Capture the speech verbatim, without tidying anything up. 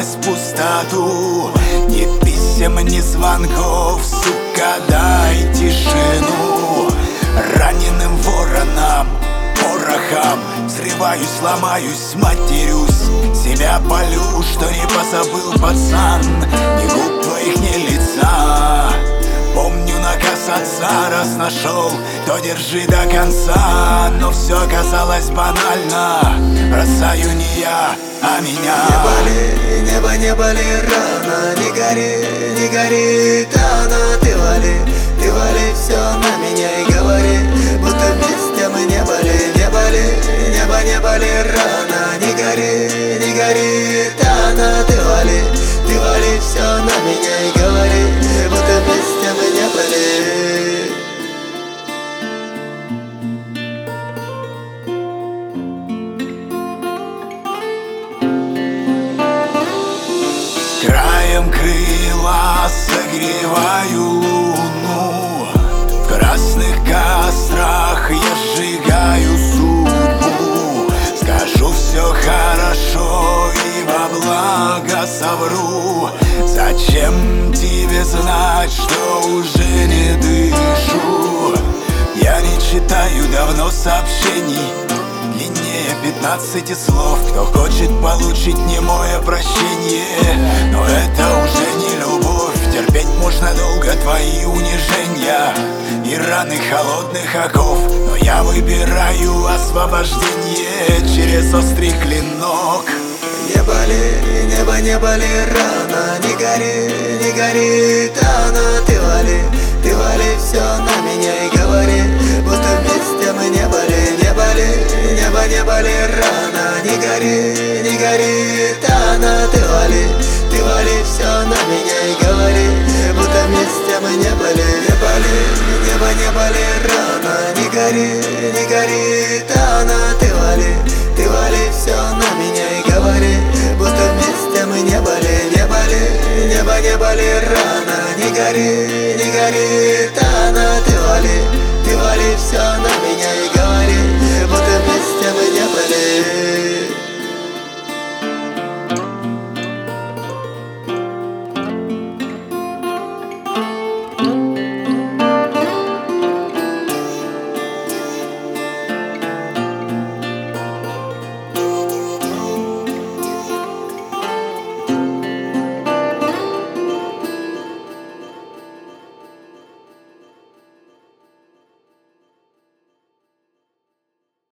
в пустоту. Ни писем, ни звонков, сука, дай тишину. Раненым вороном, порохом взрываюсь, ломаюсь, матерюсь. Себя полю, что не позабыл, пацан, ни губ твоих, ни лица. Помню наказ отца, раз нашел, то держи до конца. Но все оказалось банально, бросаю не я, а меня. Не боли, небо, не боли, рано, не гори, не горит она. Ты вали, ты вали все на меня и говори, будто вместе мы не были. Не боли, небо, не боли, рано, не гори, не горит она. Ты вали, ты вали все на меня и говори, будто вместе мы не были. Краем крыла согреваю луну, в красных кострах я сжигаю судьбу. Скажу все хорошо и во благо совру. Зачем тебе знать, что уже не дышу? Я не читаю давно сообщений длиннее пятнадцати слов. Кто хочет получить немое прощение, но это уже не любовь. Терпеть можно долго твои унижения и раны холодных оков, но я выбираю освобождение через острый клинок. Не боли, небо, не боли, рано, не гори, не горит она. Ты вали, ты вали все на меня и говори, будто вместе мы не были. Не боли, небо, не боли, рано, не гори, не горит она. Ты вали, ты вали все на меня и говори, будто вместе мы не были. Не боли, небо, не боли, рано, не гори, не горит она. Ты вали, ты вали все на меня и говори, будто вместе мы не были. Не боли, небо, не боли, рано, не гори, не горит она. Ты вали, ты вали все